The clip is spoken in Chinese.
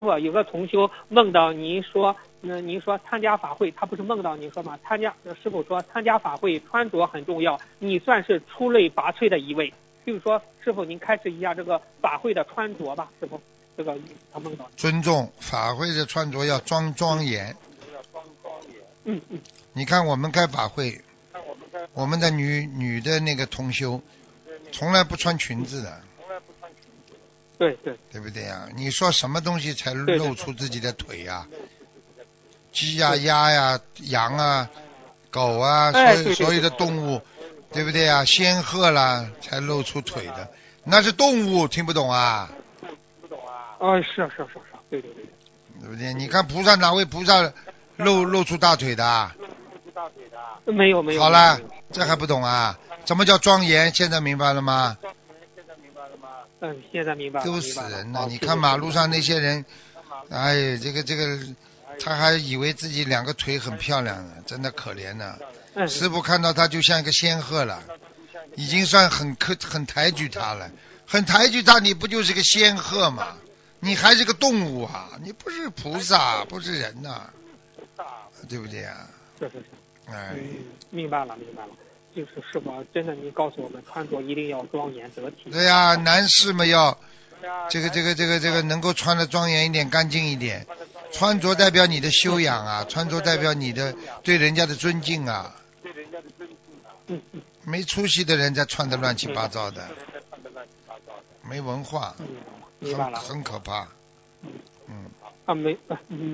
傅，有个同修梦到您说，您说参加法会，他不是梦到您说吗？师傅说参加法会穿着很重要，你算是出类拔萃的一位。就是说，师傅您开始一下这个法会的穿着吧，师傅，这个他梦到。 尊重法会的穿着要庄严。你看我们开法会，我们的女的那个同修，从来不穿裙子的。对不对呀？你说什么东西才露出自己的腿呀？鸡呀、鸭呀、羊啊、狗啊，所有的动物，对不对呀？仙鹤啦，才露出腿的，那是动物，听不懂啊？ 是，对。 对不对？你看菩萨，哪位菩萨露出大腿的？ 没有。 好了，这还不懂啊？什么叫庄严？现在明白了吗？ 现在明白了。 丢死人了！你看马路上那些人，哎，这个，他还以为自己两个腿很漂亮呢，真的可怜呢。师父看到他就像一个仙鹤了，已经算很抬举他了，很抬举他，你不就是个仙鹤吗？你还是个动物啊，你不是菩萨，不是人呐，对不对啊？ 是。 哎， 明白了。就是师傅，真的，您告诉我们，穿着一定要庄严得体。 对呀，男士们要这个能够穿得庄严一点、干净一点。穿着代表你的修养啊，穿着代表你的对人家的尊敬啊。没出息的人才穿得乱七八糟的，没文化，很可怕。 没。